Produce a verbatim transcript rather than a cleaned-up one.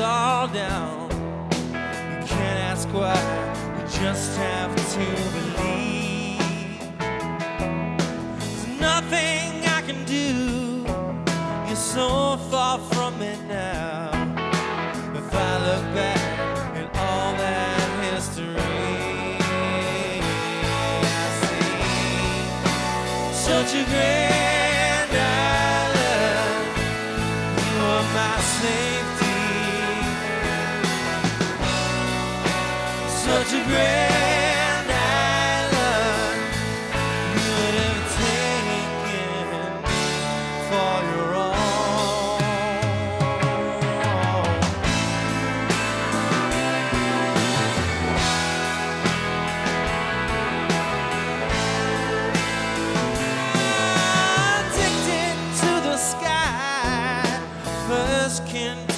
all down. You can't ask why, you just have to believe. There's nothing I can do, you're so far from it now. If I look back at all that history, I see such a grand island. You are my safety. Such a grand island. You would have taken for your own. Addicted to the sky, first can